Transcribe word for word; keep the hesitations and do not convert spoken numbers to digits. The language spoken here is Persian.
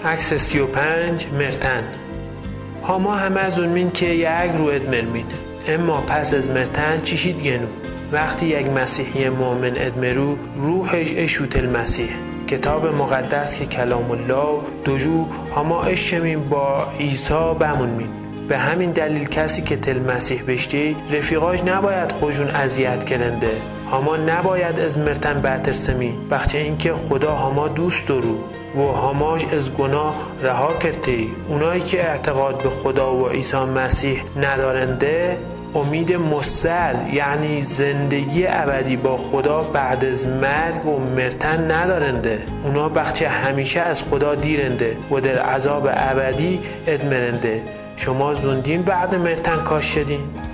عکس سی و پنج مرتن. هاما همه از اون مین که یک رو ادمرمین. اما پس از مرتن چیشید گنو. وقتی یک مسیحی مؤمن ادمرو روحش اشوت المسیح. کتاب مقدس که کلام الله دوجو هاما اشمین با عیسی بمون مین. به همین دلیل کسی که تل مسیح بشتی رفیقاش نباید خوشون اذیت کرنده. هاما نباید از مرتن بترسمی بخچه اینکه خدا هاما دوست دارو و هاماش از گناه رها کرده. اونایی که اعتقاد به خدا و عیسی مسیح ندارنده امید مستعد یعنی زندگی ابدی با خدا بعد از مرگ و مرتن ندارنده. اونا بخچه همیشه از خدا دیرنده و در عذاب ابدی ادمرنده. شما زندین بعد مرتن کاش شدین؟